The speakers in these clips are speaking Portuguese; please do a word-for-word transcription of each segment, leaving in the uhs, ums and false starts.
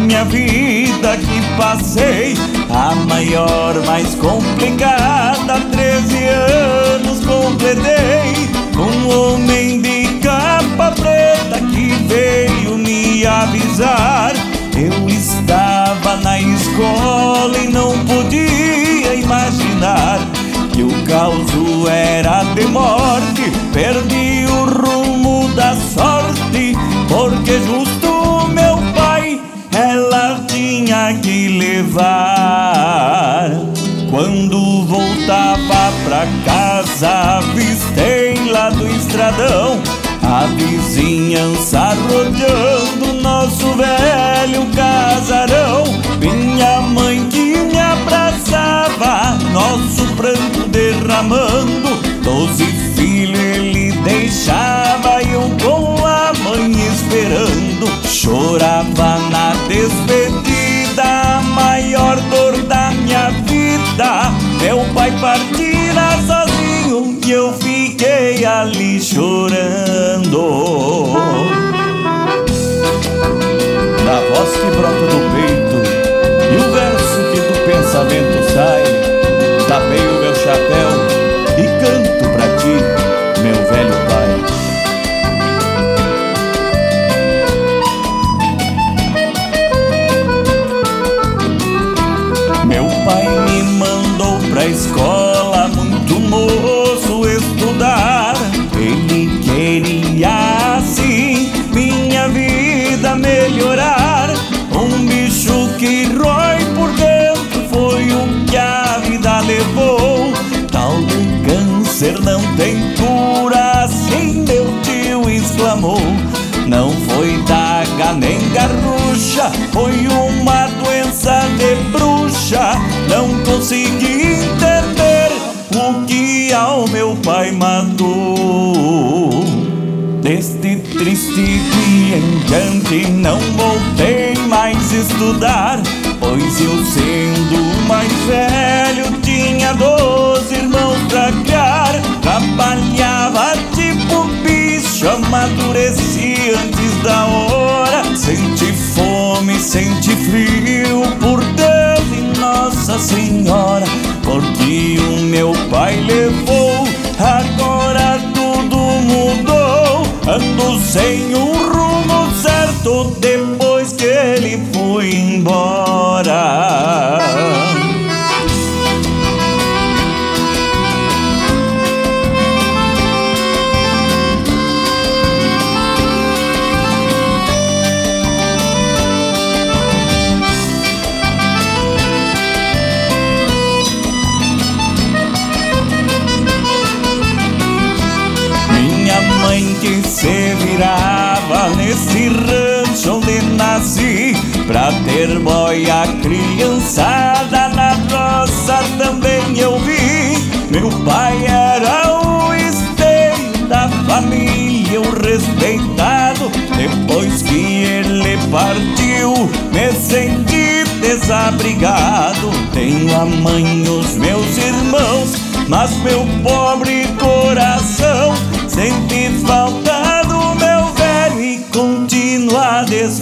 minha vida que passei, a maior, mais complicada. Treze anos completei com um homem de capa preta que veio me avisar. Eu estava na escola e não podia imaginar que o caos era de morte. Perdi o rumo da sorte, porque justo meu pai ela tinha que levar. Quando voltava pra casa, avistei lá do estradão a vizinhança rodeando nosso velho casarão. Minha mãe que me abraçava, nosso pranto derramando. Doze filhos ele deixava e eu com a mãe esperando. Chorava na despedida, a maior dor da minha vida. Meu pai partira sozinho e eu fiquei ali chorando. Na voz que brota do peito e o verso que do pensamento sai, tapei o meu chapéu e canto pra ti, meu velho pai. Meu pai me mandou pra escola, muito moço, estudar. Ele queria assim minha vida melhorar. Um bicho que rói por dentro foi o que a vida levou. Tal de câncer não tem cura, assim meu tio exclamou. Não foi daga nem garrucha, foi uma doença de bruxa. Não consegui entender o que ao meu pai matou. Deste triste dia em diante não voltei mais estudar, pois eu sendo o mais velho tinha doze irmãos pra criar. Trabalhava tipo bicho, amadureci antes da hora. Senti fome, senti frio, por Deus e Nossa Senhora, porque o meu pai levou, agora tudo mudou. Ando sem um rumo certo depois que ele foi embora. Que se virava nesse rancho onde nasci, pra ter boia criançada na roça também eu vi. Meu pai era o esteio da família, o respeitado. Depois que ele partiu, me senti desabrigado. Tenho a mãe e os meus irmãos, mas meu pobre coração sente falta do meu velho e continua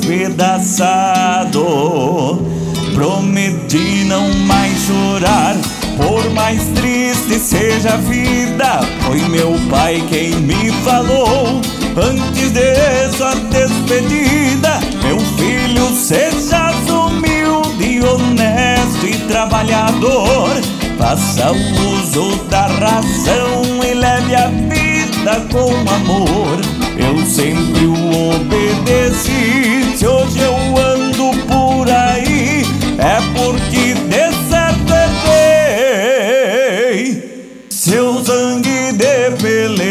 despedaçado. Prometi não mais chorar, por mais triste seja a vida. Foi meu pai quem me falou antes de sua despedida: meu filho, seja humilde, honesto e trabalhador. Faça o uso da razão e leve a vida com amor. Eu sempre o obedeci, se hoje eu ando por aí é porque de certo herdei seu sangue de peleja.